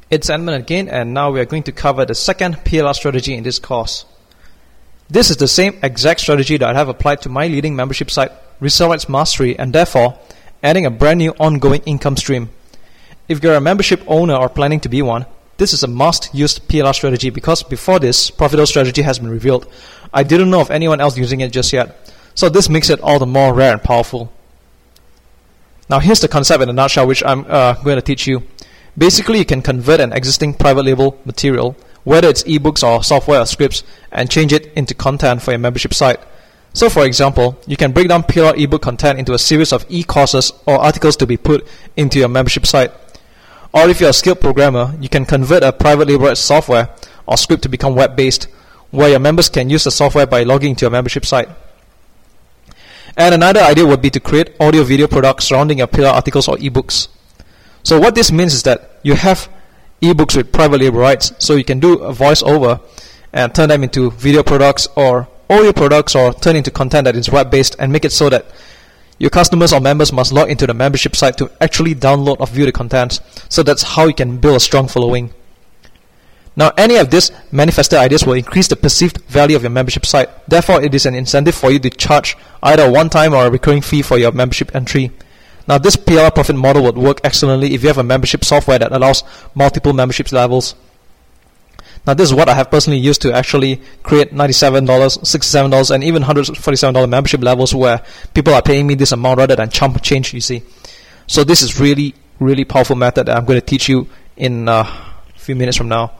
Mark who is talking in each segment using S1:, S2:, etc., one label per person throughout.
S1: It's Edmund again, and now we are going to cover the second PLR strategy in this course. This is the same exact strategy that I have applied to my leading membership site, Resale Rights Mastery, and therefore adding a brand new ongoing income stream. If you're a membership owner or planning to be one, this is a must-use PLR strategy because before this, Profito strategy has been revealed. I didn't know of anyone else using it just yet, so this makes it all the more rare and powerful. Now here's the concept in a nutshell, which I'm going to teach you. Basically, you can convert an existing private label material, whether it's ebooks or software or scripts, and change it into content for your membership site. So for example, you can break down PLR ebook content into a series of e-courses or articles to be put into your membership site. Or if you're a skilled programmer, you can convert a private label software or script to become web-based, where your members can use the software by logging into your membership site. And another idea would be to create audio-video products surrounding your PLR articles or ebooks. So what this means is that you have ebooks with private label rights, so you can do a voiceover and turn them into video products or audio products, or turn into content that is web-based and make it so that your customers or members must log into the membership site to actually download or view the content. So that's how you can build a strong following. Now, any of these manifested ideas will increase the perceived value of your membership site. Therefore, it is an incentive for you to charge either a one-time or a recurring fee for your membership entry. Now, this PLR profit model would work excellently if you have a membership software that allows multiple membership levels. Now, this is what I have personally used to actually create $97, $67, and even $147 membership levels where people are paying me this amount rather than chump change, you see. So this is really, really powerful method that I'm going to teach you in a few minutes from now.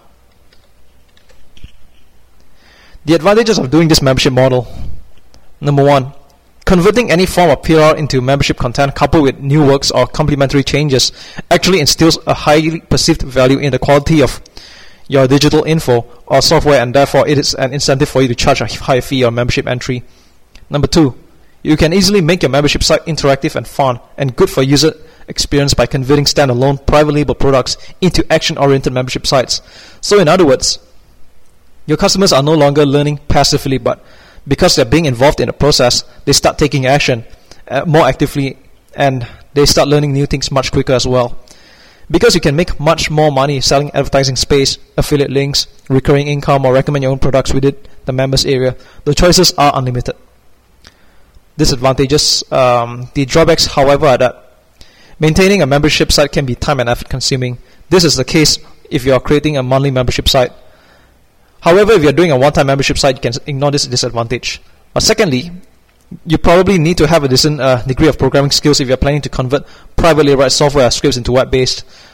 S1: The advantages of doing this membership model. Number one, converting any form of PLR into membership content coupled with new works or complementary changes actually instills a highly perceived value in the quality of your digital info or software, and therefore it is an incentive for you to charge a high fee or membership entry. Number two, you can easily make your membership site interactive and fun and good for user experience by converting standalone private label products into action-oriented membership sites. So in other words, your customers are no longer learning passively, but because they're being involved in the process, they start taking action more actively, and they start learning new things much quicker as well. Because you can make much more money selling advertising space, affiliate links, recurring income, or recommend your own products within the members area, the choices are unlimited. Disadvantages. The drawbacks, however, are that maintaining a membership site can be time and effort consuming. This is the case if you are creating a monthly membership site. However, if you are doing a one-time membership site, you can ignore this disadvantage. Secondly, you probably need to have a decent degree of programming skills if you are planning to convert private label software scripts into web-based.